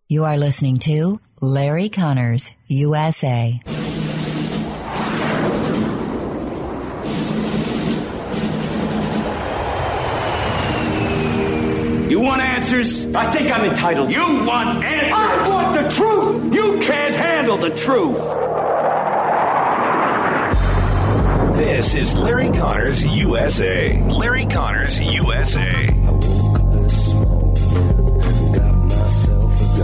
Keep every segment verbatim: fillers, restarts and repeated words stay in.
You are listening to Larry Connors, U S A. You want answers? I think I'm entitled. You want answers? I want the truth! You can't handle the truth! This is Larry Connors, U S A. Larry Connors, U S A. I woke up this morning, got myself a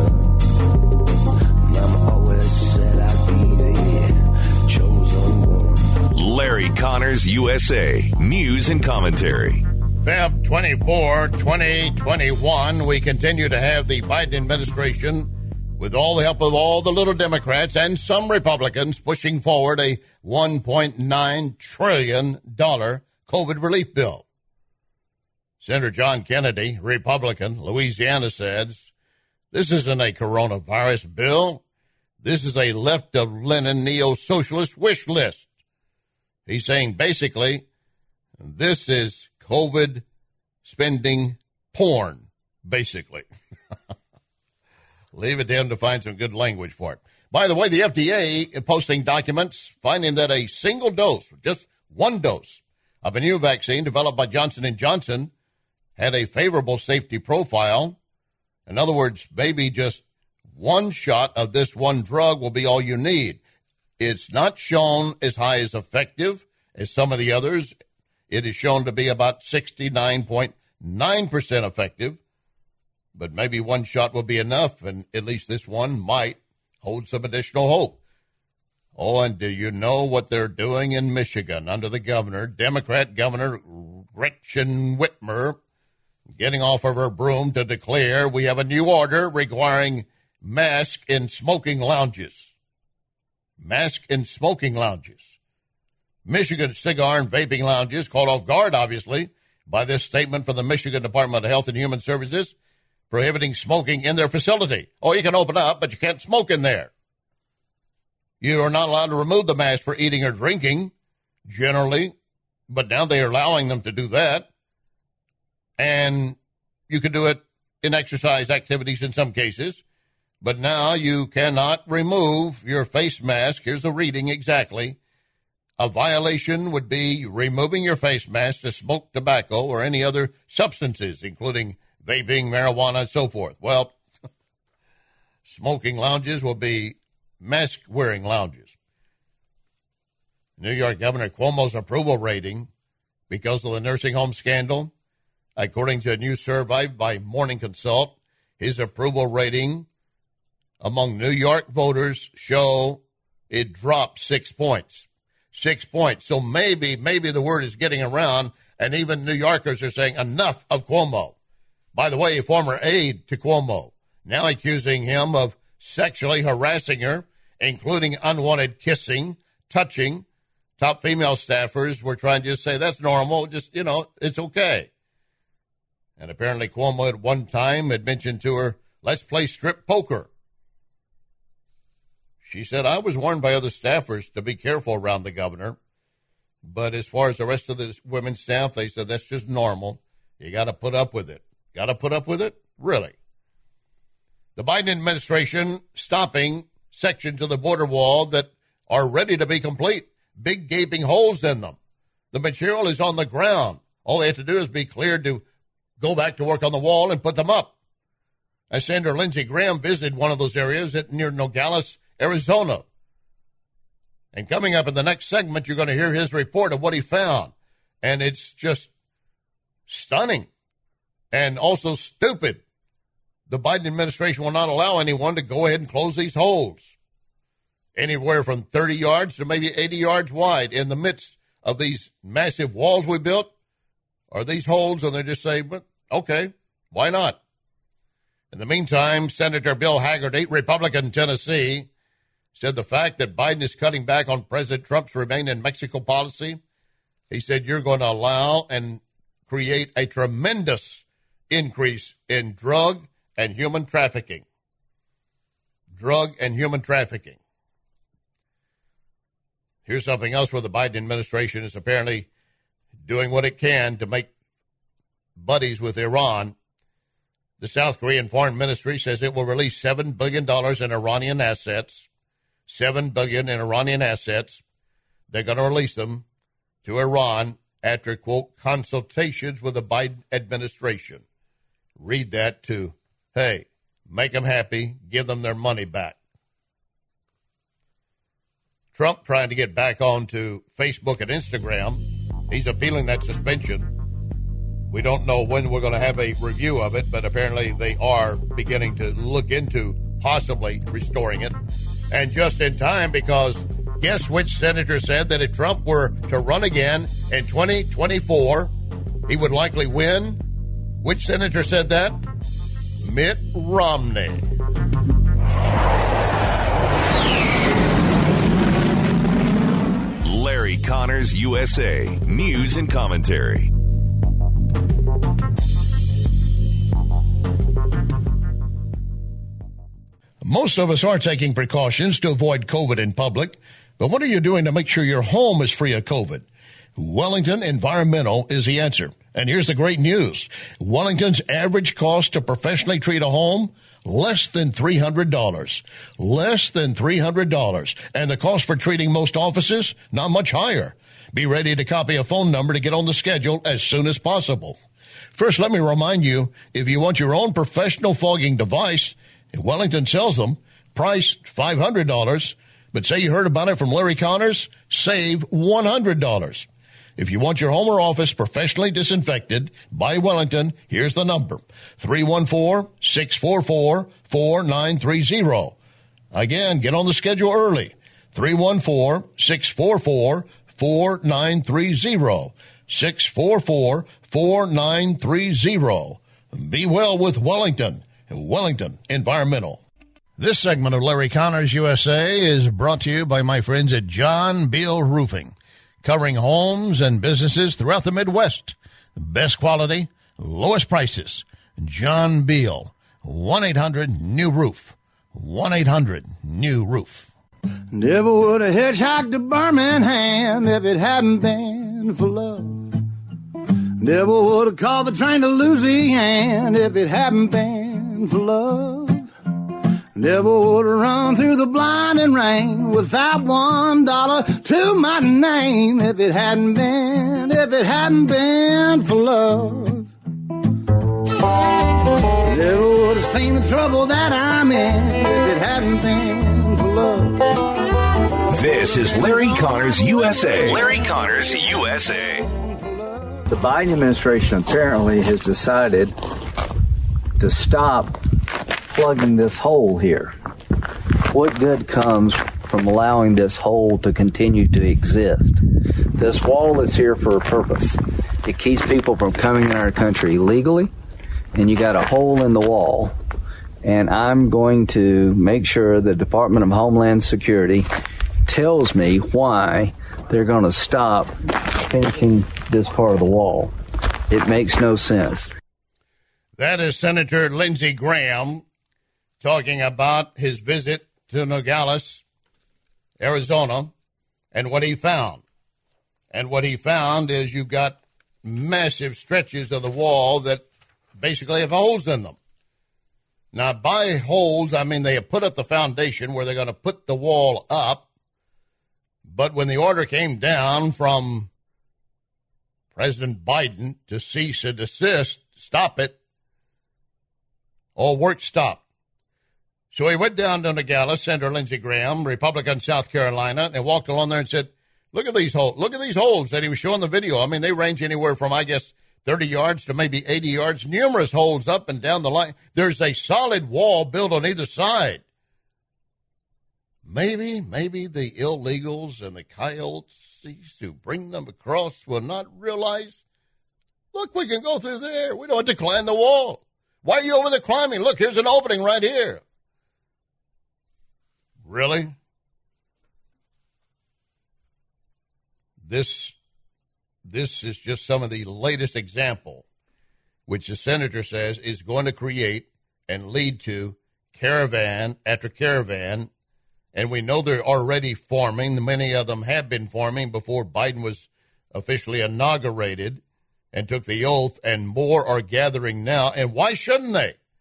gun. Mama always said I'd be the chosen one. Larry Connors, U S A. News and commentary. February twenty-fourth, twenty twenty-one, we continue to have the Biden administration, with all the help of all the little Democrats and some Republicans, pushing forward a one point nine trillion dollars COVID relief bill. Senator John Kennedy, Republican, Louisiana, says, this isn't a coronavirus bill. This is a left-of-Lenin neo-socialist wish list. He's saying, basically, this is COVID spending porn, basically. Leave it to him to find some good language for it. By the way, the F D A is posting documents finding that a single dose, just one dose, of a new vaccine developed by Johnson and Johnson had a favorable safety profile. In other words, maybe just one shot of this one drug will be all you need. It's not shown as high as effective as some of the others. It is shown to be about sixty-nine point nine percent effective, but maybe one shot will be enough, and at least this one might hold some additional hope. Oh, and do you know what they're doing in Michigan under the governor, Democrat Governor Gretchen Whitmer, getting off of her broom to declare we have a new order requiring masks in smoking lounges. Masks in smoking lounges. Michigan cigar and vaping lounges, caught off guard, obviously, by this statement from the Michigan Department of Health and Human Services, prohibiting smoking in their facility. Oh, you can open up, but you can't smoke in there. You are not allowed to remove the mask for eating or drinking, generally, but now they are allowing them to do that. And you can do it in exercise activities in some cases, but now you cannot remove your face mask. Here's the reading exactly. A violation would be removing your face mask to smoke tobacco or any other substances, including vaping, marijuana, and so forth. Well, smoking lounges will be mask-wearing lounges. New York Governor Cuomo's approval rating, because of the nursing home scandal, according to a new survey by Morning Consult, his approval rating among New York voters show it dropped six points. Six points. So maybe, maybe the word is getting around, and even New Yorkers are saying enough of Cuomo. By the way, a former aide to Cuomo, now accusing him of sexually harassing her, including unwanted kissing, touching. Top female staffers were trying to just say, that's normal, just, you know, it's okay. And apparently Cuomo at one time had mentioned to her, let's play strip poker. She said, I was warned by other staffers to be careful around the governor. But as far as the rest of the women's staff, they said, that's just normal. You got to put up with it. Got to put up with it? Really? The Biden administration stopping sections of the border wall that are ready to be complete. Big gaping holes in them. The material is on the ground. All they have to do is be cleared to go back to work on the wall and put them up. As Senator Lindsey Graham visited one of those areas at near Nogales, Arizona. And coming up in the next segment, you're going to hear his report of what he found. And it's just stunning and also stupid. The Biden administration will not allow anyone to go ahead and close these holes. Anywhere from thirty yards to maybe eighty yards wide in the midst of these massive walls we built are these holes, and they just say, but okay, why not? In the meantime, Senator Bill Hagerty, Republican Tennessee, said the fact that Biden is cutting back on President Trump's Remain in Mexico policy, he said you're going to allow and create a tremendous increase in drug and human trafficking. Drug and human trafficking. Here's something else where the Biden administration is apparently doing what it can to make buddies with Iran. The South Korean Foreign Ministry says it will release seven billion dollars in Iranian assets. seven billion dollars in Iranian assets. They're going to release them to Iran after, quote, consultations with the Biden administration. Read that to, hey, make them happy, give them their money back. Trump trying to get back onto Facebook and Instagram. He's appealing that suspension. We don't know when we're going to have a review of it, but apparently they are beginning to look into possibly restoring it. And just in time, because guess which senator said that if Trump were to run again in twenty twenty-four, he would likely win? Which senator said that? Mitt Romney. Larry Connors, U S A. News and commentary. Most of us are taking precautions to avoid COVID in public, but what are you doing to make sure your home is free of COVID? Wellington Environmental is the answer. And here's the great news. Wellington's average cost to professionally treat a home, less than three hundred dollars. Less than three hundred dollars. And the cost for treating most offices, not much higher. Be ready to copy a phone number to get on the schedule as soon as possible. First, let me remind you, if you want your own professional fogging device, Wellington sells them, priced five hundred dollars. But say you heard about it from Larry Connors, save one hundred dollars. If you want your home or office professionally disinfected by Wellington, here's the number, three one four, six four four, four nine three zero. Again, get on the schedule early, three one four, six four four, four nine three zero, six four four, four nine three zero. Be well with Wellington, Wellington Environmental. This segment of Larry Connors U S A is brought to you by my friends at John Beal Roofing, covering homes and businesses throughout the Midwest. Best quality, lowest prices. John Beal, one eight hundred new roof. one eight hundred new roof. Never would have hitchhiked to Birmingham if it hadn't been for love. Never would have called the train to Louisiana if it hadn't been for love. Never would have run through the blinding rain without one dollar to my name if it hadn't been, if it hadn't been for love. Never would have seen the trouble that I'm in if it hadn't been for love. This is Larry Connors U S A. Larry Connors U S A. The Biden administration apparently has decided to stop plugging this hole here. What good comes from allowing this hole to continue to exist? This wall is here for a purpose. It keeps people from coming in our country legally, and you got a hole in the wall. And I'm going to make sure the Department of Homeland Security tells me why they're going to stop finishing this part of the wall. It makes no sense. That is Senator Lindsey Graham talking about his visit to Nogales, Arizona, and what he found. And what he found is you've got massive stretches of the wall that basically have holes in them. Now, by holes, I mean they have put up the foundation where they're going to put the wall up. But when the order came down from President Biden to cease and desist, stop it, all work stopped. So he went down to Nogales, Senator Lindsey Graham, Republican, South Carolina, and walked along there and said, look at these holes. Look at these holes that he was showing the video. I mean, they range anywhere from, I guess, thirty yards to maybe eighty yards. Numerous holes up and down the line. There's a solid wall built on either side. Maybe, maybe the illegals and the coyotes who bring them across will not realize, look, we can go through there. We don't have to climb the wall. Why are you over there climbing? Look, here's an opening right here. Really? This, this is just some of the latest example, which the senator says is going to create and lead to caravan after caravan. And we know they're already forming. Many of them have been forming before Biden was officially inaugurated and took the oath, and more are gathering now. And why shouldn't they?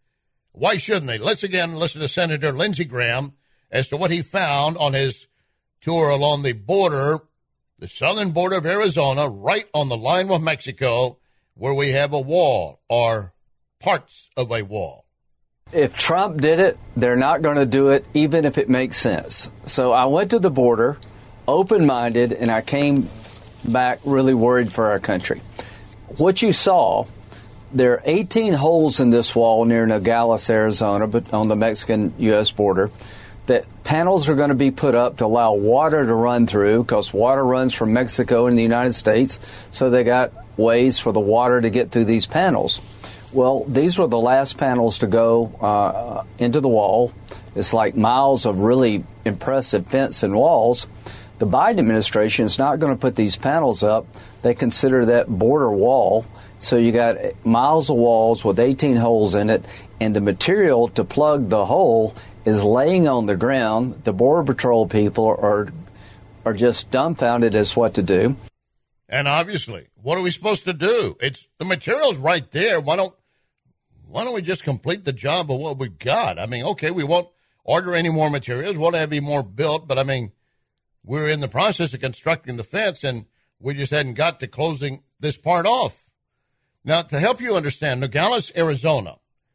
Why shouldn't they? Let's again listen to Senator Lindsey Graham as to what he found on his tour along the border, the southern border of Arizona, right on the line with Mexico, where we have a wall or parts of a wall. If Trump did it, they're not going to do it, even if it makes sense. So I went to the border, open-minded, and I came back really worried for our country. What you saw, there are eighteen holes in this wall near Nogales, Arizona, but on the Mexican-U S border, that panels are going to be put up to allow water to run through, because water runs from Mexico into the United States, so they got ways for the water to get through these panels. Well, these were the last panels to go uh, into the wall. It's like miles of really impressive fence and walls. The Biden administration is not going to put these panels up. They consider that border wall. So you got miles of walls with eighteen holes in it, and the material to plug the hole is laying on the ground. The Border Patrol people are are just dumbfounded as what to do. And obviously, what are we supposed to do? It's the material's right there. Why don't why don't we just complete the job of what we got? I mean, okay, we won't order any more materials, won't have any more built, but I mean, we're in the process of constructing the fence, and we just hadn't got to closing this part off. Now, to help you understand, Nogales, Arizona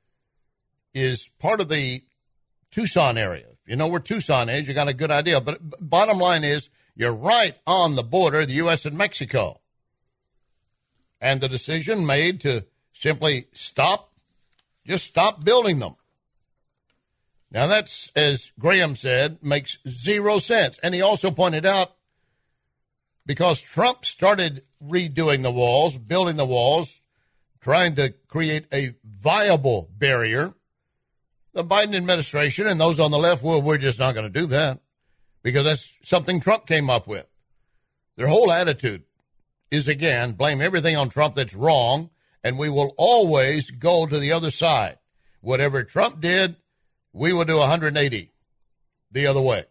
is part of the Tucson area. You know where Tucson is, you got a good idea. But bottom line is, you're right on the border, the U S and Mexico. And the decision made to simply stop, just stop building them. Now, that's, as Graham said, makes zero sense. And he also pointed out, because Trump started redoing the walls, building the walls, trying to create a viable barrier, the Biden administration and those on the left, well, we're just not going to do that because that's something Trump came up with. Their whole attitude is, again, blame everything on Trump that's wrong, and we will always go to the other side. Whatever Trump did, we will do one hundred eighty the other way.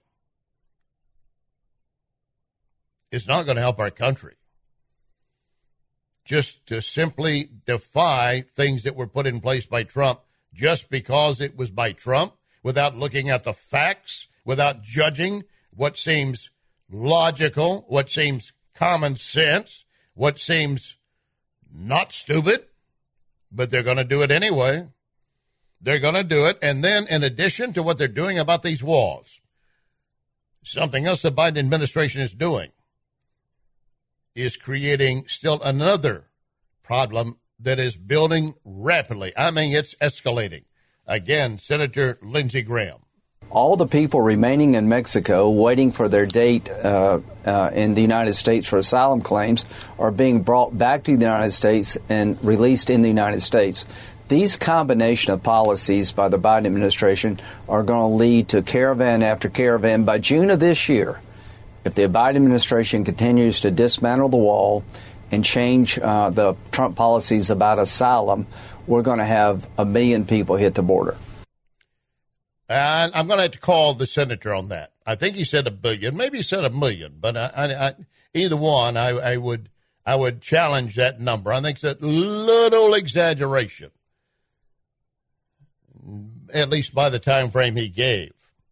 It's not going to help our country. Just to simply defy things that were put in place by Trump just because it was by Trump, without looking at the facts, without judging what seems logical, what seems common sense, what seems not stupid, but they're going to do it anyway. They're going to do it. And then in addition to what they're doing about these walls, something else the Biden administration is doing is creating still another problem that is building rapidly. I mean, it's escalating. Again, Senator Lindsey Graham. All the people remaining in Mexico waiting for their date uh, uh, in the United States for asylum claims are being brought back to the United States and released in the United States. These combination of policies by the Biden administration are going to lead to caravan after caravan. By June of this year, if the Biden administration continues to dismantle the wall and change uh, the Trump policies about asylum, we're going to have a million people hit the border. And I'm going to have to call the senator on that. I think he said a billion, maybe he said a million, but I, I, I, either one, I, I would I would challenge that number. I think it's a little exaggeration, at least by the time frame he gave.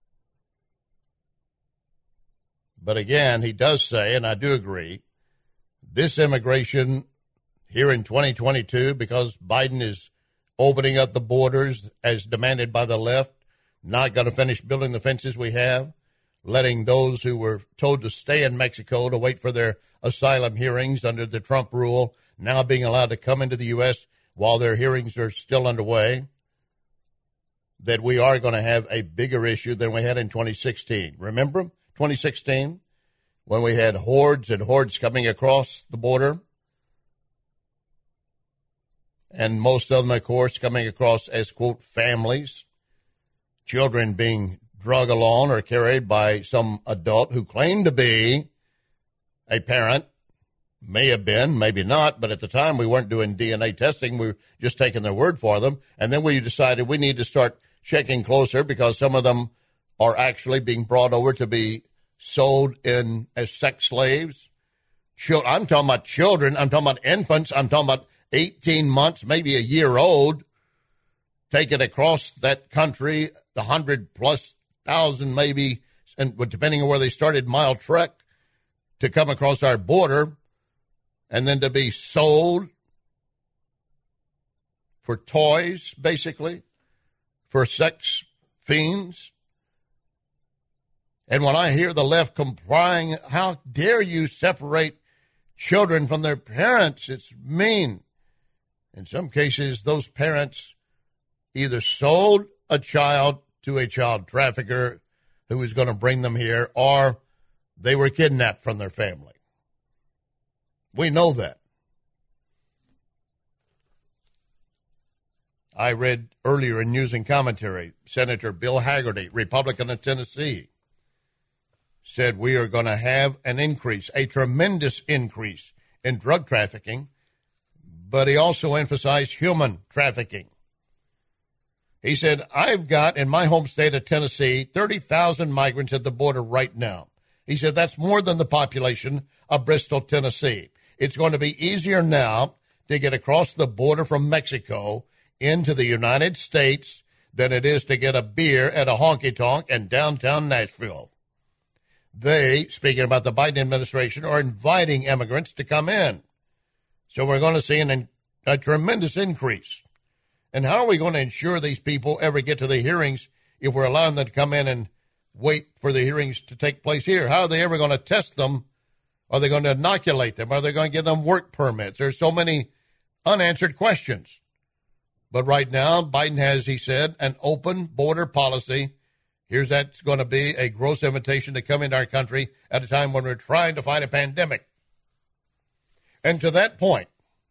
But again, he does say, and I do agree, this immigration here in twenty twenty-two, because Biden is opening up the borders as demanded by the left, not going to finish building the fences we have, letting those who were told to stay in Mexico to wait for their asylum hearings under the Trump rule now being allowed to come into the U S while their hearings are still underway, that we are going to have a bigger issue than we had in twenty sixteen. Remember twenty sixteen, when we had hordes and hordes coming across the border? And most of them, of course, coming across as, quote, families, children being drug along or carried by some adult who claimed to be a parent. May have been, maybe not, but at the time we weren't doing D N A testing. We were just taking their word for them. And then we decided we need to start checking closer because some of them are actually being brought over to be sold in as sex slaves. Chil- I'm talking about children. I'm talking about infants. I'm talking about eighteen months, maybe a year old, taken across that country, the hundred plus thousand maybe, and depending on where they started, mile trek to come across our border and then to be sold for toys, basically, for sex fiends. And when I hear the left complying, how dare you separate children from their parents? It's mean. In some cases, those parents either sold a child to a child trafficker who was going to bring them here, or they were kidnapped from their family. We know that. I read earlier in News and Commentary, Senator Bill Hagerty, Republican of Tennessee, said we are going to have an increase, a tremendous increase in drug trafficking, but he also emphasized human trafficking. He said, I've got in my home state of Tennessee thirty thousand migrants at the border right now. He said that's more than the population of Bristol, Tennessee. It's going to be easier now to get across the border from Mexico into the United States than it is to get a beer at a honky-tonk in downtown Nashville. They, speaking about the Biden administration, are inviting immigrants to come in. So we're going to see an, a tremendous increase. And how are we going to ensure these people ever get to the hearings if we're allowing them to come in and wait for the hearings to take place here? How are they ever going to test them? Are they going to inoculate them? Are they going to give them work permits? There's so many unanswered questions. But right now, Biden has, he said, an open border policy. Here's that's going to be a gross invitation to come into our country at a time when we're trying to fight a pandemic. And to that point,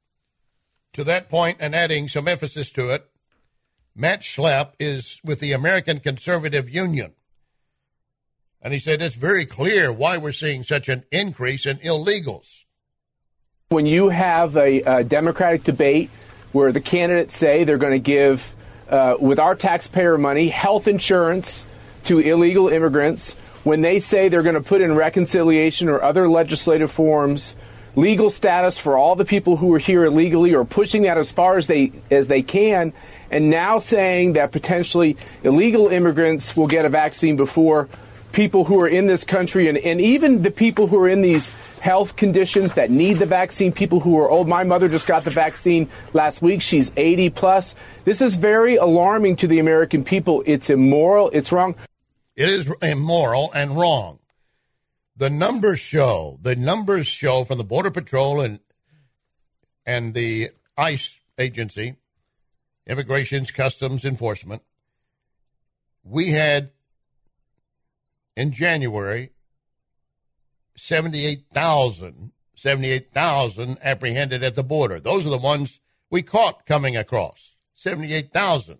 to that point, and adding some emphasis to it, Matt Schlapp is with the American Conservative Union. And he said it's very clear why we're seeing such an increase in illegals. When you have a, a Democratic debate where the candidates say they're going to give, uh, with our taxpayer money, health insurance to illegal immigrants, when they say they're going to put in reconciliation or other legislative forms legal status for all the people who are here illegally, or pushing that as far as they as they can, and now saying that potentially illegal immigrants will get a vaccine before people who are in this country, and, and even the people who are in these health conditions that need the vaccine, people who are old. My mother just got the vaccine last week. She's eighty plus. This is very alarming to the American people. It's immoral. It's wrong. It is immoral and wrong. The numbers show, the numbers show from the Border Patrol and and the ICE agency, Immigration's Customs Enforcement, we had in January seventy-eight thousand, seventy-eight thousand apprehended at the border. Those are the ones we caught coming across, seventy-eight thousand.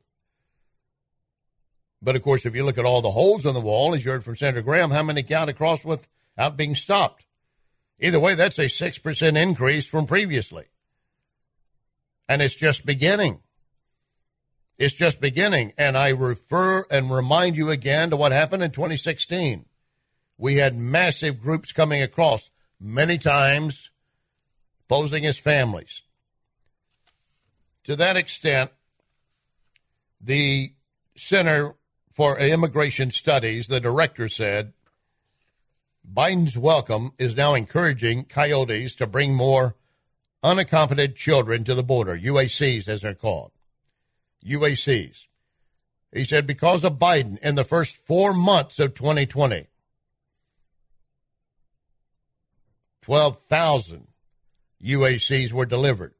But, of course, if you look at all the holes in the wall, as you heard from Senator Graham, how many got across without being stopped? Either way, that's a six percent increase from previously. And it's just beginning. It's just beginning. And I refer and remind you again to what happened in twenty sixteen. We had massive groups coming across, many times posing as families. To that extent, the Center for Immigration Studies, the director said, Biden's welcome is now encouraging coyotes to bring more unaccompanied children to the border, U A Cs as they're called, U A Cs. He said because of Biden in the first four months of twenty twenty, twelve thousand U A Cs were delivered.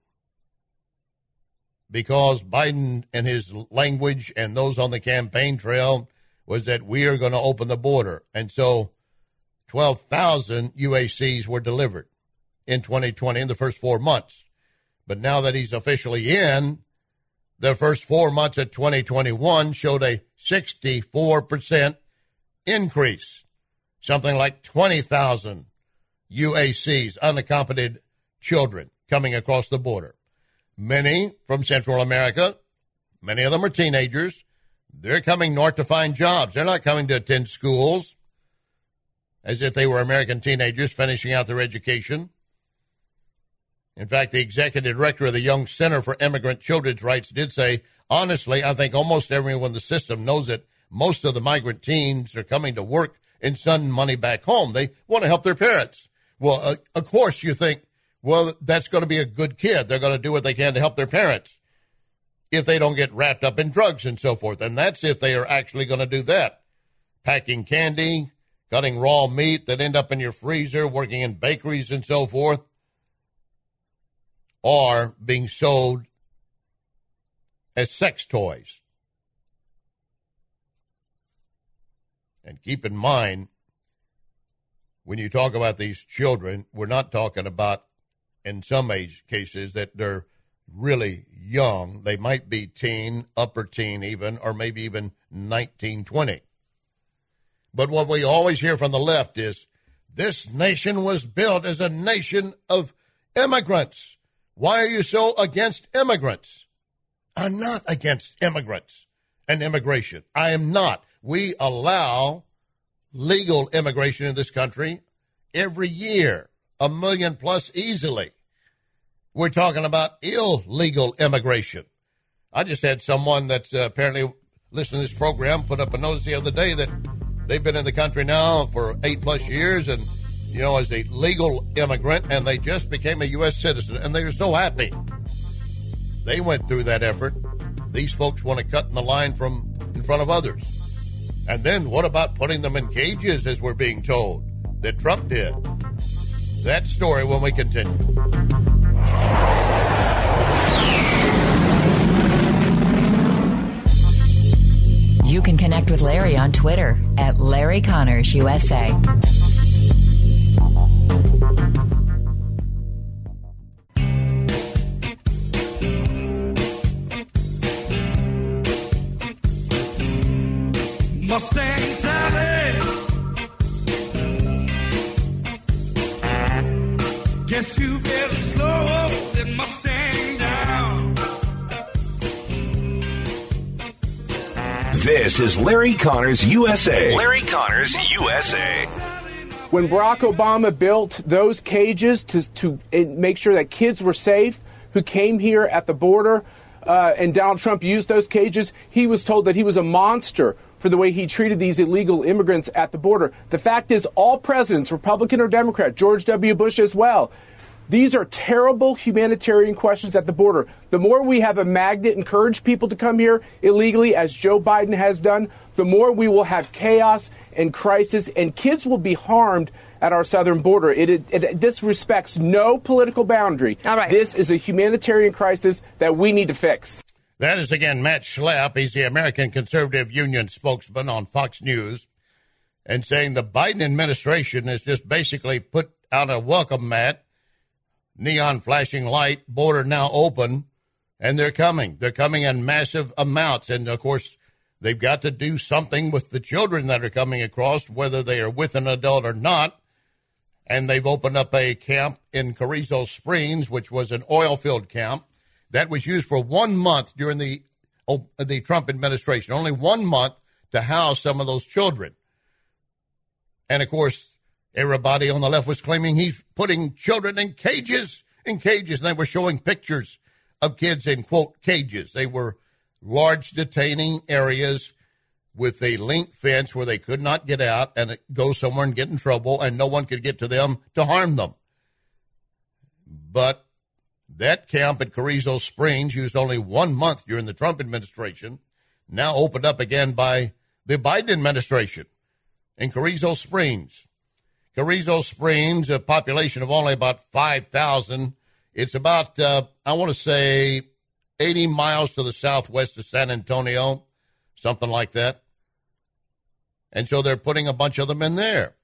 Because Biden and his language and those on the campaign trail was that we are going to open the border. And so twelve thousand U A Cs were delivered in twenty twenty in the first four months. But now that he's officially in, the first four months of twenty twenty-one showed a sixty-four percent increase, something like twenty thousand U A Cs, unaccompanied children, coming across the border. Many from Central America, many of them are teenagers. They're coming north to find jobs. They're not coming to attend schools as if they were American teenagers finishing out their education. In fact, the executive director of the Young Center for Immigrant Children's Rights did say, honestly, I think almost everyone in the system knows that most of the migrant teens are coming to work and send money back home. They want to help their parents. Well, uh, of course you think, well, that's going to be a good kid. They're going to do what they can to help their parents if they don't get wrapped up in drugs and so forth. And that's if they are actually going to do that. Packing candy, cutting raw meat that end up in your freezer, working in bakeries and so forth, or being sold as sex toys. And keep in mind, when you talk about these children, we're not talking about, in some age cases, that they're really young. They might be teen, upper teen even, or maybe even nineteen, twenty. But what we always hear from the left is, this nation was built as a nation of immigrants. Why are you so against immigrants? I'm not against immigrants and immigration. I am not. We allow legal immigration in this country every year, a million plus easily. We're talking about illegal immigration. I just had someone that uh, apparently listened to this program put up a notice the other day that they've been in the country now for eight plus years and, you know, as a legal immigrant, and they just became a U S citizen, and they were so happy. They went through that effort. These folks want to cut in the line from in front of others. And then what about putting them in cages, as we're being told, that Trump did? That story when we continue. You can connect with Larry on Twitter at Larry Connors U S A. Mustang Sally, guess you better slow that Mustang down. This is Larry Connors U S A. Larry Connors U S A. When Barack Obama built those cages to, to make sure that kids were safe who came here at the border, uh, and Donald Trump used those cages, he was told that he was a monster for the way he treated these illegal immigrants at the border. The fact is, all presidents, Republican or Democrat, George W. Bush as well, these are terrible humanitarian questions at the border. The more we have a magnet, encourage people to come here illegally, as Joe Biden has done, the more we will have chaos and crisis, and kids will be harmed at our southern border. It, it, it, this respects no political boundary. All right. This is a humanitarian crisis that we need to fix. That is, again, Matt Schlapp. He's the American Conservative Union spokesman on Fox News, and saying the Biden administration has just basically put out a welcome mat, neon flashing light, border now open, and they're coming. They're coming in massive amounts. And, of course, they've got to do something with the children that are coming across, whether they are with an adult or not. And they've opened up a camp in Carrizo Springs, which was an oil field camp. That was used for one month during the oh, the Trump administration, only one month to house some of those children. And, of course, everybody on the left was claiming he's putting children in cages, in cages. And they were showing pictures of kids in, quote, cages. They were large detaining areas with a link fence where they could not get out and go somewhere and get in trouble, and no one could get to them to harm them. But that camp at Carrizo Springs, used only one month during the Trump administration, now opened up again by the Biden administration in Carrizo Springs. Carrizo Springs, a population of only about five thousand. It's about, uh, I want to say, eighty miles to the southwest of San Antonio, something like that. And so they're putting a bunch of them in there.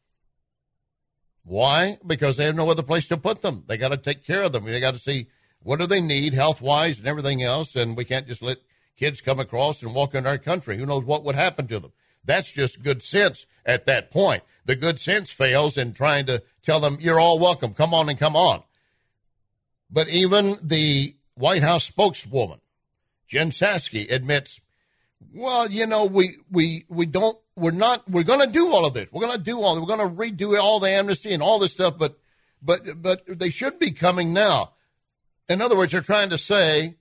Why? Because they have no other place to put them. They got to take care of them. They got to see what do they need health-wise and everything else, and we can't just let kids come across and walk in our country. Who knows what would happen to them? That's just good sense at that point. The good sense fails in trying to tell them, you're all welcome, come on and come on. But even the White House spokeswoman, Jen Psaki, admits, well, you know, we we we don't, we're not, we're going to do all of this. We're going to do all, we're going to redo all the amnesty and all this stuff, but but but they should be coming now. In other words, they're trying to say,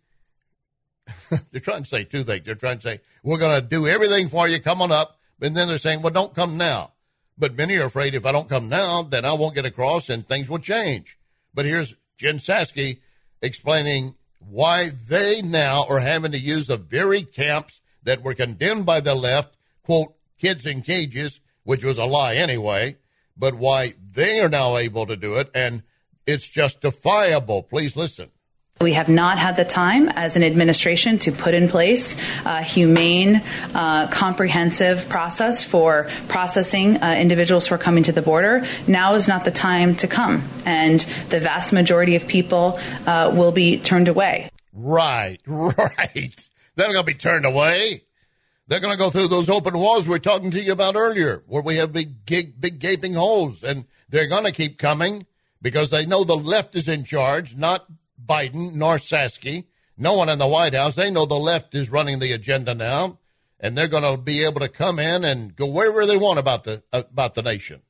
they're trying to say two things. They're trying to say, we're going to do everything for you, come on up. And then they're saying, well, don't come now. But many are afraid if I don't come now, then I won't get across and things will change. But here's Jen Psaki explaining why they now are having to use the very camps that were condemned by the left, quote, kids in cages, which was a lie anyway, but why they are now able to do it, and it's justifiable. Please listen. We have not had the time as an administration to put in place a humane, uh, comprehensive process for processing uh, individuals who are coming to the border. Now is not the time to come, and the vast majority of people uh, will be turned away. Right, right. They're going to be turned away. They're going to go through those open walls we were talking to you about earlier, where we have big, big, big gaping holes, and they're going to keep coming because they know the left is in charge, not Biden nor Psaki. No one in the White House. They know the left is running the agenda now, and they're going to be able to come in and go wherever they want about the about the nation.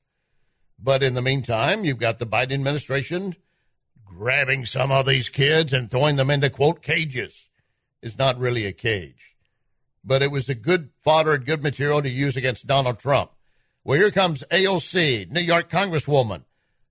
But in the meantime, you've got the Biden administration grabbing some of these kids and throwing them into, quote, cages. It's not really a cage. But it was a good fodder and good material to use against Donald Trump. Well, here comes A O C, New York Congresswoman.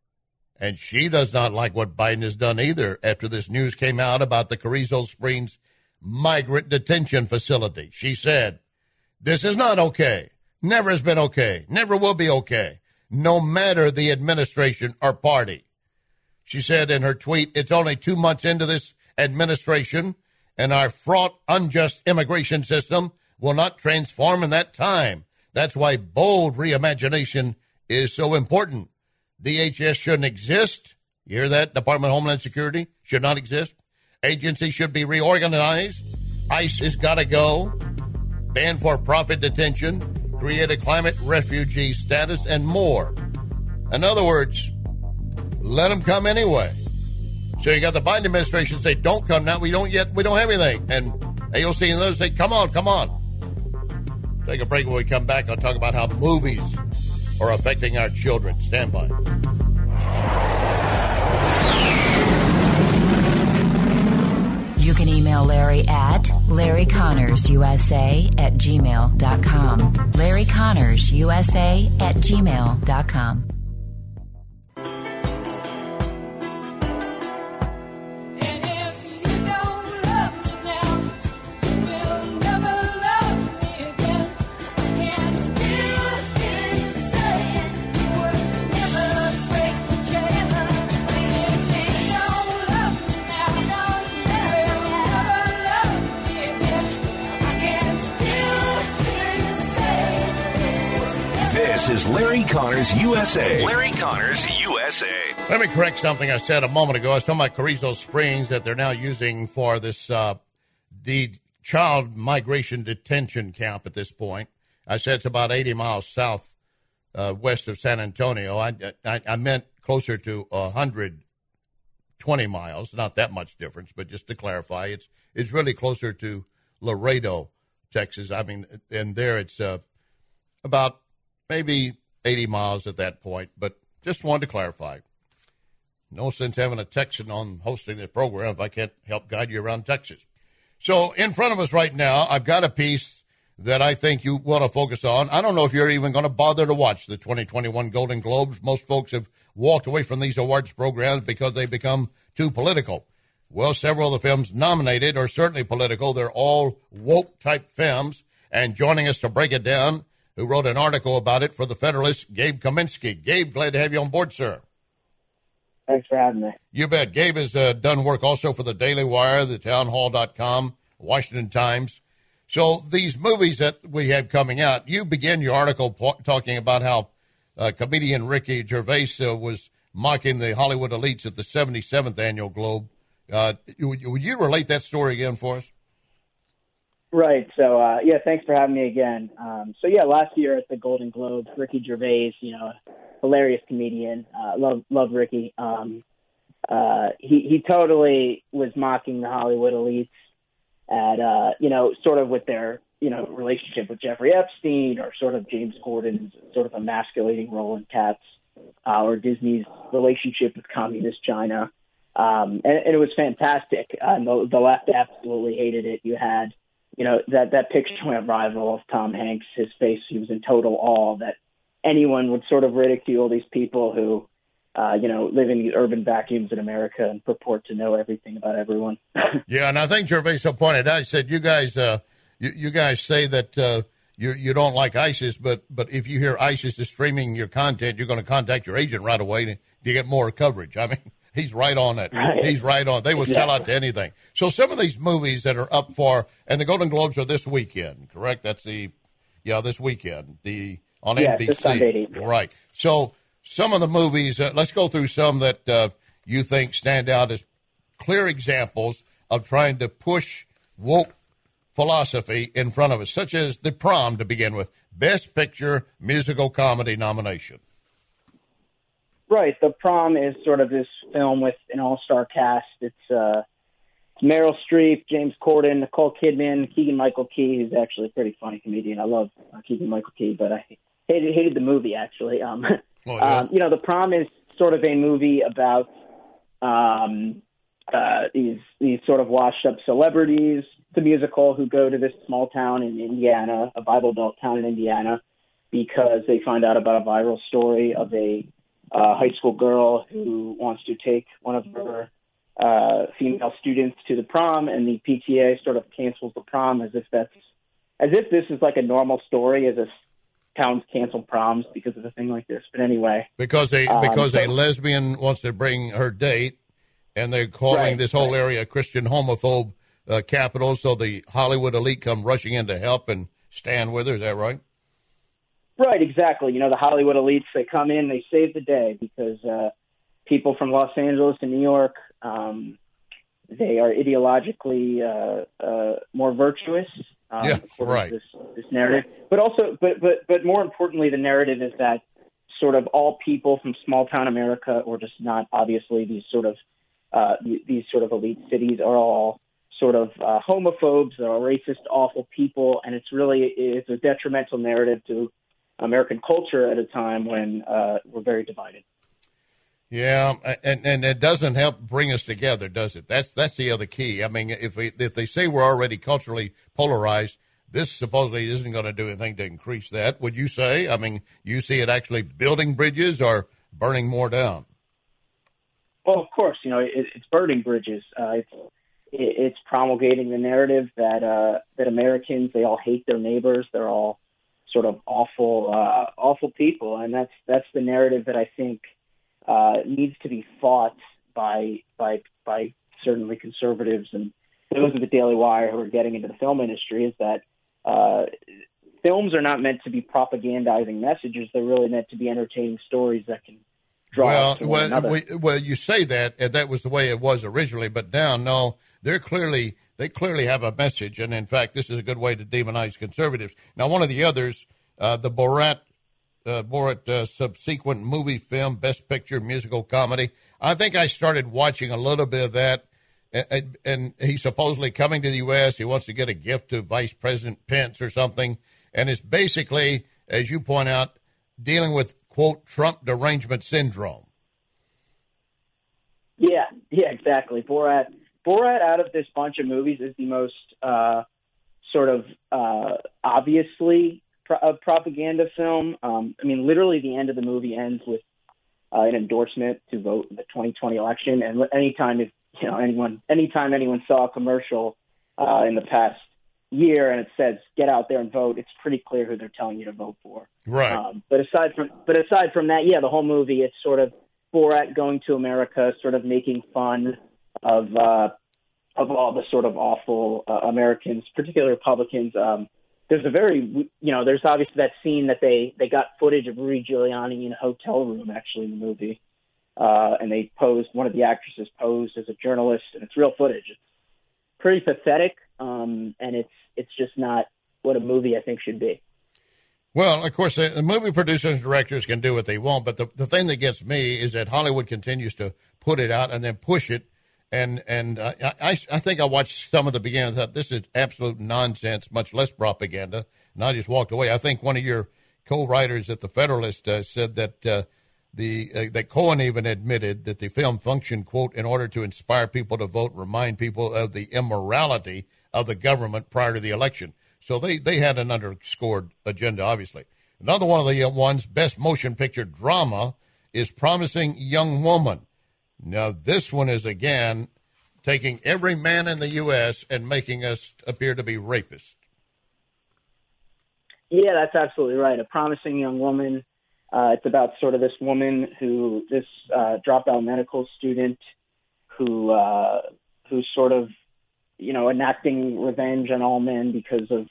And she does not like what Biden has done either after this news came out about the Carrizo Springs migrant detention facility. She said, this is not okay. Never has been okay. Never will be okay, no matter the administration or party. She said in her tweet, it's only two months into this administration, and our fraught, unjust immigration system will not transform in that time. That's why bold reimagination is so important. D H S shouldn't exist. You hear that? Department of Homeland Security should not exist. Agency should be reorganized. ICE has got to go. Ban for-profit detention. Create a climate refugee status and more. In other words, let them come anyway. So you got the Biden administration say, don't come now. We don't yet. We don't have anything. And A O C and others say, come on, come on. Take a break. When we come back, I'll talk about how movies are affecting our children. Stand by. You can email Larry at Larry Connors U S A at gmail dot com. Larry Connors U S A at gmail dot com. This is Larry Connors U S A. Larry Connors U S A. Let me correct something I said a moment ago. I was talking about Carrizo Springs that they're now using for this uh, the child migration detention camp at this point. I said it's about eighty miles south uh, west of San Antonio. I, I, I meant closer to one hundred twenty miles, not that much difference, but just to clarify, it's it's really closer to Laredo, Texas. I mean, and there it's uh, about maybe eighty miles at that point, but just wanted to clarify. No sense having a Texan on hosting this program if I can't help guide you around Texas. So in front of us right now, I've got a piece that I think you want to focus on. I don't know if you're even going to bother to watch the twenty twenty-one Golden Globes. Most folks have walked away from these awards programs because they become too political. Well, several of the films nominated are certainly political. They're all woke-type films. And joining us to break it down, who wrote an article about it for The Federalist, Gabe Kaminsky. Gabe, glad to have you on board, sir. Thanks for having me. You bet. Gabe has uh, done work also for the Daily Wire, the townhall dot com, Washington Times. So these movies that we have coming out, you begin your article po- talking about how uh, comedian Ricky Gervais uh, was mocking the Hollywood elites at the seventy-seventh Annual Globe. Uh, would, would you relate that story again for us? Right. So, uh, yeah, thanks for having me again. Um, so, yeah, last year at the Golden Globes, Ricky Gervais, you know, hilarious comedian, uh, love love Ricky. Um, uh, he, he totally was mocking the Hollywood elites at, uh, you know, sort of with their, you know, relationship with Jeffrey Epstein or sort of James Corden's sort of emasculating role in Cats. uh, or Disney's relationship with communist China. Um, and, and it was fantastic. Uh, the, the left absolutely hated it. You had, you know, that, that picture went viral of Tom Hanks, his face, he was in total awe that anyone would sort of ridicule these people who, uh, you know, live in these urban vacuums in America and purport to know everything about everyone. Yeah, and I think Gervais pointed out, he said, you guys, uh, you, you guys say that uh, you you don't like ISIS, but, but if you hear ISIS is streaming your content, you're going to contact your agent right away to, to get more coverage. I mean, he's right on that. Right. He's right on. They will Exactly. sell out to anything. So some of these movies that are up for, and the Golden Globes are this weekend, correct? That's the, yeah, this weekend, the on Yeah, N B C. this Sunday. Right. So some of the movies, uh, let's go through some that uh, you think stand out as clear examples of trying to push woke philosophy in front of us, such as The Prom to begin with, Best Picture Musical Comedy nomination. Right. The Prom is sort of this film with an all-star cast. It's uh, Meryl Streep, James Corden, Nicole Kidman, Keegan-Michael Key, who's actually a pretty funny comedian. I love uh, Keegan-Michael Key, but I hated, hated the movie, actually. Um, Oh, yeah. um, you know, The Prom is sort of a movie about um, uh, these these sort of washed-up celebrities, the musical, who go to this small town in Indiana, a Bible Belt town in Indiana, because they find out about a viral story of a uh, high school girl who wants to take one of her uh, female students to the prom, and the P T A sort of cancels the prom as if that's as if this is like a normal story, as if towns cancel proms because of a thing like this. But anyway, Because a um, because so- a lesbian wants to bring her date, and they're calling Right, this whole right. area Christian homophobe uh, capital, so the Hollywood elite come rushing in to help and stand with her. Is that right? Right, exactly. You know, the Hollywood elites, they come in, they save the day because uh, people from Los Angeles and New York, um, they are ideologically uh, uh, more virtuous. Um, Yeah, according right. to This, this narrative, but also, but but but more importantly, the narrative is that sort of all people from small town America, or just not obviously these sort of uh, these sort of elite cities, are all sort of uh, homophobes, they're all racist, awful people, and it's really it's a detrimental narrative to American culture at a time when uh, we're very divided. Yeah, and and it doesn't help bring us together, does it? That's that's the other key. I mean, if we if they say we're already culturally polarized, this supposedly isn't going to do anything to increase that. Would you say? I mean, you see it actually building bridges or burning more down? Well, of course, you know it, it's burning bridges. Uh, it's it, it's promulgating the narrative that uh, that Americans, they all hate their neighbors. They're all sort of awful, uh, awful people, and that's that's the narrative that I think uh, needs to be fought by by by certainly conservatives and those of the Daily Wire who are getting into the film industry. Is that uh, films are not meant to be propagandizing messages; they're really meant to be entertaining stories that can draw Well, us to one well, another. we, well, you say that, and that was the way it was originally, but now, no, they're clearly they clearly have a message, and in fact, this is a good way to demonize conservatives. Now, one of the others, uh, the Borat, uh, Borat uh, subsequent movie film, Best Picture Musical Comedy. I think I started watching a little bit of that, and, and he's supposedly coming to the U S. He wants to get a gift to Vice President Pence or something, and it's basically, as you point out, dealing with, quote, Trump derangement syndrome. Yeah, yeah, exactly. Borat, Borat, out of this bunch of movies, is the most uh, sort of uh, obviously pro- a propaganda film. Um, I mean, literally, the end of the movie ends with uh, an endorsement to vote in the twenty twenty election. And anytime, if you know anyone, anytime anyone saw a commercial uh, in the past year and it says "get out there and vote," it's pretty clear who they're telling you to vote for. Right. Um, but aside from, but aside from that, yeah, the whole movie, it's sort of Borat going to America, sort of making fun of uh, of all the sort of awful uh, Americans, particularly Republicans. Um, there's a very, you know, there's obviously that scene that they, they got footage of Rudy Giuliani in a hotel room, actually, in the movie. Uh, and they posed, one of the actresses posed as a journalist, and it's real footage. It's pretty pathetic, um, and it's it's just not what a movie, I think, should be. Well, of course, the, the movie producers and directors can do what they want, but the, the thing that gets me is that Hollywood continues to put it out and then push it. And and uh, I, I think I watched some of the beginning and thought, this is absolute nonsense, much less propaganda. And I just walked away. I think one of your co-writers at The Federalist uh, said that uh, the uh, that Cohen even admitted that the film functioned, quote, in order to inspire people to vote, remind people of the immorality of the government prior to the election. So they, they had an underscored agenda, obviously. Another one of the uh, ones, Best Motion Picture Drama, is Promising Young Woman. Now, this one is, again, taking every man in the U S and making us appear to be rapists. Yeah, that's absolutely right. A Promising Young Woman. Uh, it's about sort of this woman who, this uh, dropout medical student who, uh, who's sort of, you know, enacting revenge on all men because of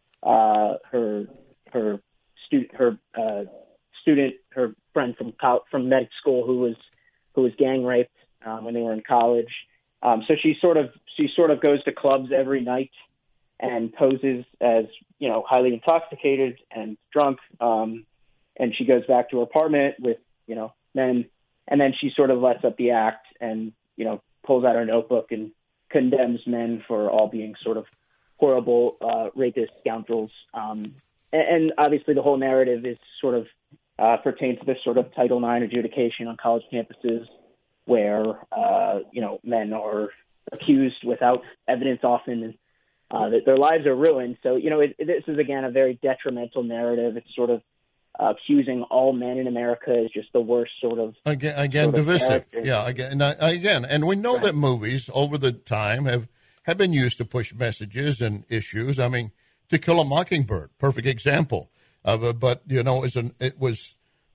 uh, her, her student, her uh, student, her friend from co- from med school who was who was gang raped um, when they were in college. Um, so she sort of she sort of goes to clubs every night and poses as, you know, highly intoxicated and drunk. Um, and she goes back to her apartment with, you know, men. And then she sort of lets up the act and, you know, pulls out her notebook and condemns men for all being sort of horrible, uh, rapist scoundrels. Um, and, and obviously the whole narrative is sort of uh, pertains to this sort of Title nine adjudication on college campuses where, uh, you know, men are accused without evidence often and uh, that their lives are ruined. So, you know, it, it, this is, again, a very detrimental narrative. It's sort of uh, accusing all men in America as just the worst sort of again, again sort of divisive. character. Yeah, again, again, and we know right. that movies over the time have have been used to push messages and issues. I mean, To Kill a Mockingbird, perfect example of it. But you know, it's an, it was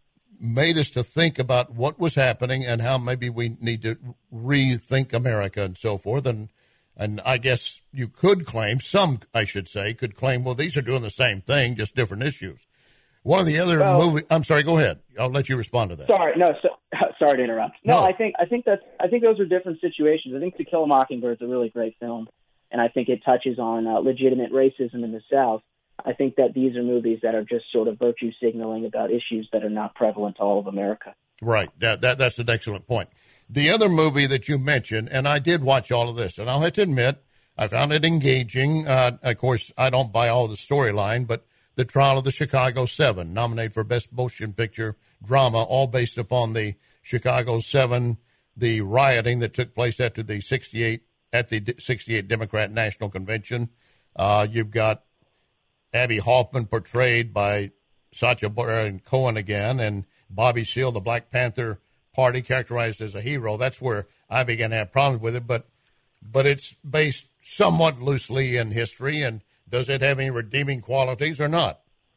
made us to think about what was happening and how maybe we need to rethink America and so forth. And and I guess you could claim, some I should say, could claim, well, these are doing the same thing, just different issues. One of the other well, movie. I'm sorry. Go ahead. I'll let you respond to that. Sorry, no. So, sorry to interrupt. No, no, I think I think that's I think those are different situations. I think To Kill a Mockingbird is a really great film, and I think it touches on uh, legitimate racism in the South. I think that these are movies that are just sort of virtue signaling about issues that are not prevalent to all of America. Right. That that that's an excellent point. The other movie that you mentioned, and I did watch all of this, and I'll have to admit, I found it engaging. Uh, of course, I don't buy all the storyline, but The Trial of the Chicago Seven, nominated for Best Motion Picture Drama, all based upon the Chicago Seven, the rioting that took place after the sixty-eight at the sixty-eight Democrat National Convention. Uh, you've got Abby Hoffman portrayed by Sacha Baron Cohen again, and Bobby Seale, the Black Panther Party, characterized as a hero. That's where I began to have problems with it, but but it's based somewhat loosely in history, and does it have any redeeming qualities or not?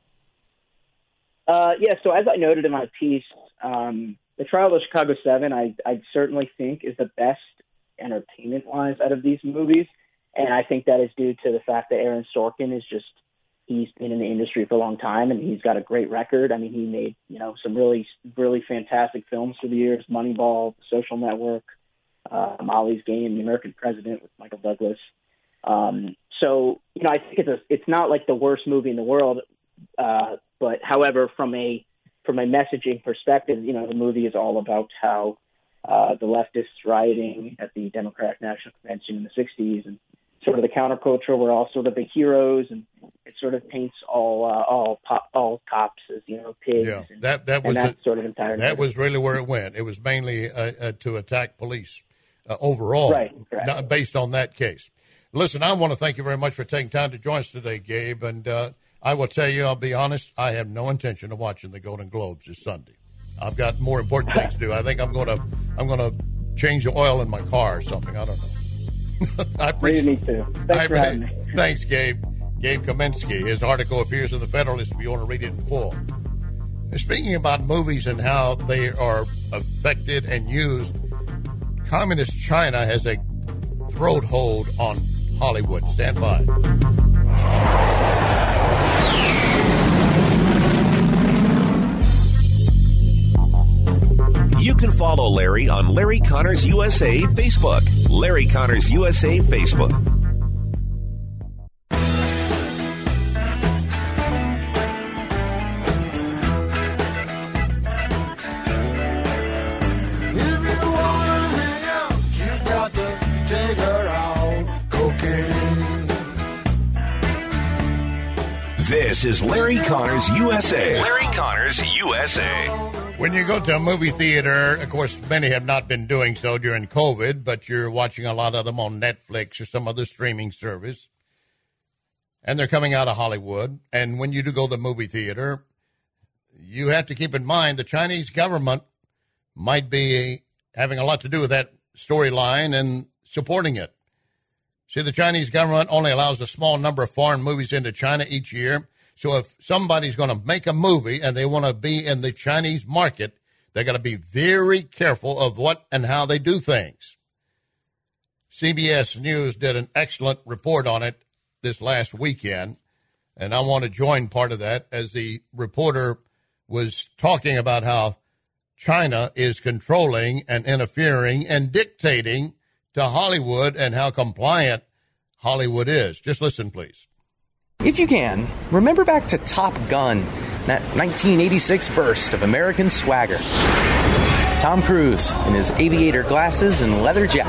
Uh, yeah, so as I noted in my piece, um, The Trial of the Chicago Seven, I, I certainly think is the best entertainment-wise out of these movies, and I think that is due to the fact that Aaron Sorkin is just, he's been in the industry for a long time, and he's got a great record. I mean, he made, you know, some really, really fantastic films through the years, Moneyball, Social Network, uh, Molly's Game, The American President with Michael Douglas. Um, so, you know, I think it's a, it's not like the worst movie in the world, uh, but however, from a from a messaging perspective, you know, the movie is all about how uh, the leftists rioting at the Democratic National Convention in the sixties and sort of the counterculture. We're all sort of the heroes, and it sort of paints all uh, all pop, all cops as, you know, pigs. Yeah, and, that that was that the, sort of entire. That narrative. was really where it went. It was mainly uh, uh, to attack police uh, overall, right? Correct. Not based on that case. Listen, I want to thank you very much for taking time to join us today, Gabe. And uh, I will tell you, I'll be honest, I have no intention of watching the Golden Globes this Sunday. I've got more important things to do. I think I'm going to I'm going to change the oil in my car or something. I don't know. I appreciate me too. Thanks I, for having me. Thanks, Gabe. Gabe Kaminsky. His article appears in the Federalist if you want to read it in full. Speaking about movies and how they are affected and used, Communist China has a throat hold on Hollywood. Stand by. You can follow Larry on Larry Connors U S A Facebook. Larry Connors U S A Facebook. This is Larry Connors U S A. Larry Connors U S A. When you go to a movie theater, of course, many have not been doing so during COVID, but you're watching a lot of them on Netflix or some other streaming service, and they're coming out of Hollywood. And when you do go to the movie theater, you have to keep in mind the Chinese government might be having a lot to do with that storyline and supporting it. See, the Chinese government only allows a small number of foreign movies into China each year. So if somebody's going to make a movie and they want to be in the Chinese market, they're going to be very careful of what and how they do things. C B S News did an excellent report on it this last weekend, and I want to join part of that as the reporter was talking about how China is controlling and interfering and dictating to Hollywood and how compliant Hollywood is. Just listen, please. If you can, remember back to Top Gun, that nineteen eighty-six burst of American swagger. Tom Cruise in his aviator glasses and leather jacket.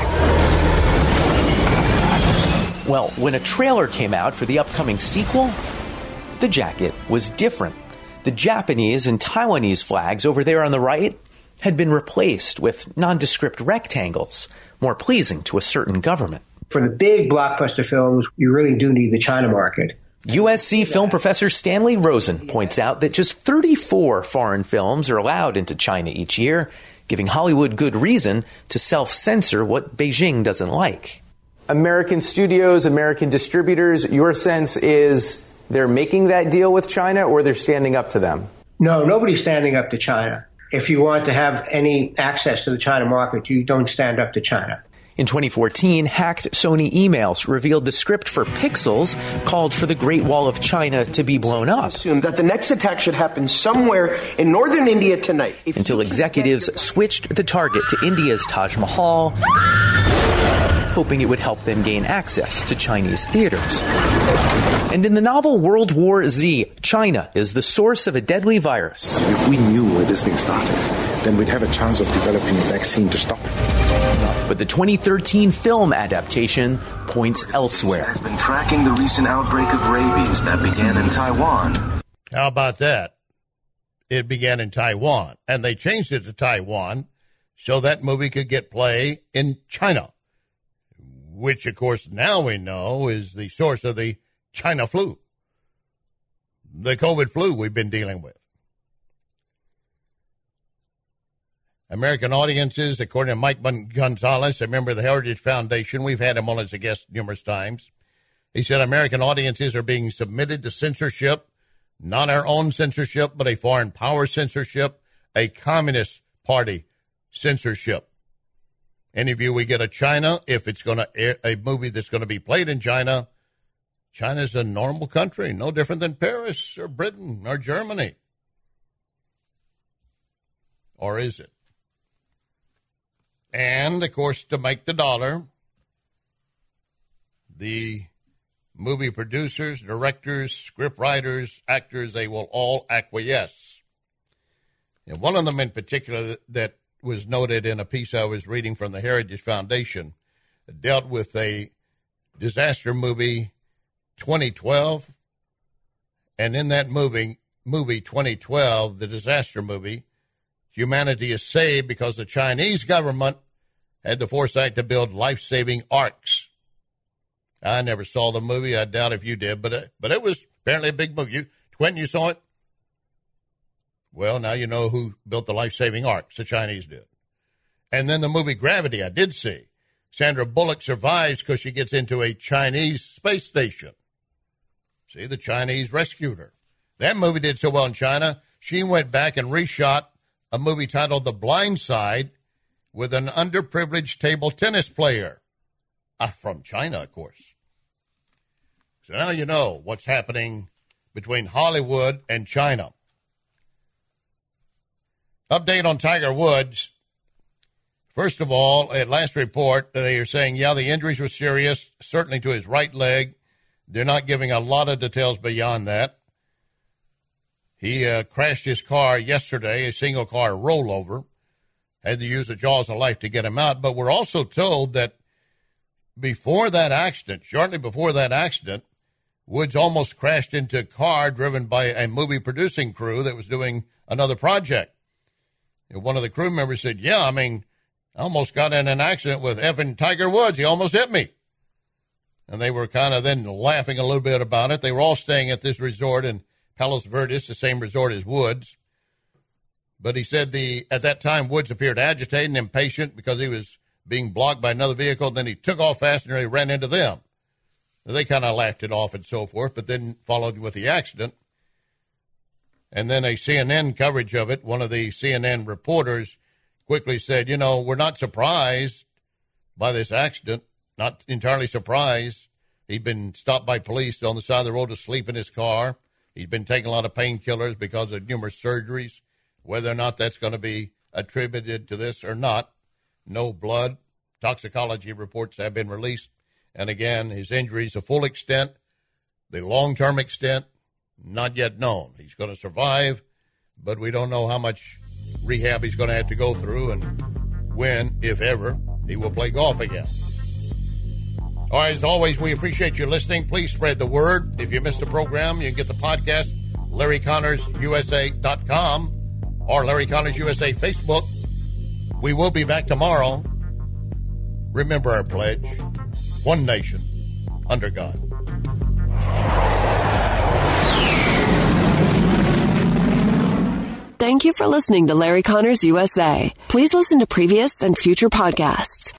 Well, when a trailer came out for the upcoming sequel, the jacket was different. The Japanese and Taiwanese flags over there on the right had been replaced with nondescript rectangles, more pleasing to a certain government. For the big blockbuster films, you really do need the China market. U S C film professor Stanley Rosen points out that just thirty-four foreign films are allowed into China each year, giving Hollywood good reason to self-censor what Beijing doesn't like. American studios, American distributors, your sense is they're making that deal with China or they're standing up to them? No, nobody's standing up to China. If you want to have any access to the China market, you don't stand up to China. In twenty fourteen, hacked Sony emails revealed the script for Pixels called for the Great Wall of China to be blown up. Assume that the next attack should happen somewhere in northern India tonight. If until executives switched the target to India's Taj Mahal, hoping it would help them gain access to Chinese theaters. And in the novel World War Z, China is the source of a deadly virus. If we knew where this thing started, then we'd have a chance of developing a vaccine to stop it. But the twenty thirteen film adaptation points elsewhere. Has been tracking the recent outbreak of rabies that began in Taiwan. How about that? It began in Taiwan, and they changed it to Taiwan so that movie could get play in China, which, of course, now we know is the source of the China flu, the COVID flu we've been dealing with. American audiences, according to Mike Gonzalez, a member of the Heritage Foundation, we've had him on as a guest numerous times. He said American audiences are being submitted to censorship, not our own censorship, but a foreign power censorship, a communist party censorship. Any view we get of China, if it's going to air a movie that's going to be played in China, China's a normal country, no different than Paris or Britain or Germany. Or is it? And, of course, to make the dollar, the movie producers, directors, script writers, actors, they will all acquiesce. And one of them in particular that was noted in a piece I was reading from the Heritage Foundation dealt with a disaster movie, twenty twelve. And in that movie, movie twenty twelve, the disaster movie, humanity is saved because the Chinese government had the foresight to build life-saving arcs. I never saw the movie. I doubt if you did, but it, but it was apparently a big movie. You, Quentin, you saw it? Well, now you know who built the life-saving arcs. The Chinese did. And then the movie Gravity, I did see. Sandra Bullock survives because she gets into a Chinese space station. See, the Chinese rescued her. That movie did so well in China, she went back and reshot a movie titled The Blind Side with an underprivileged table tennis player. Uh, from China, of course. So now you know what's happening between Hollywood and China. Update on Tiger Woods. First of all, at last report, they are saying, yeah, the injuries were serious, certainly to his right leg. They're not giving a lot of details beyond that. He uh, crashed his car yesterday, a single car rollover. Had to use the jaws of life to get him out. But we're also told that before that accident, shortly before that accident, Woods almost crashed into a car driven by a movie producing crew that was doing another project. one of the crew members said, yeah, I mean, I almost got in an accident with effing Tiger Woods. He almost hit me. And they were kind of then laughing a little bit about it. They were all staying at this resort in Palos Verdes, the same resort as Woods. But he said the at that time Woods appeared agitated and impatient because he was being blocked by another vehicle. Then he took off fast and he ran into them. They kind of laughed it off and so forth, but then followed with the accident. And then a C N N coverage of it, one of the C N N reporters quickly said, you know, we're not surprised by this accident, not entirely surprised. He'd been stopped by police on the side of the road asleep in his car. He'd been taking a lot of painkillers because of numerous surgeries. Whether or not that's going to be attributed to this or not, no blood toxicology reports have been released. And again, his injuries, the full extent, the long-term extent, not yet known. He's going to survive, but we don't know how much rehab he's going to have to go through and when, if ever, he will play golf again. All right, as always, we appreciate you listening. Please spread the word. If you missed the program, you can get the podcast, Larry Connors U S A dot com or Larry Connors U S A Facebook. We will be back tomorrow. Remember our pledge, one nation under God. Thank you for listening to Larry Connors U S A. Please listen to previous and future podcasts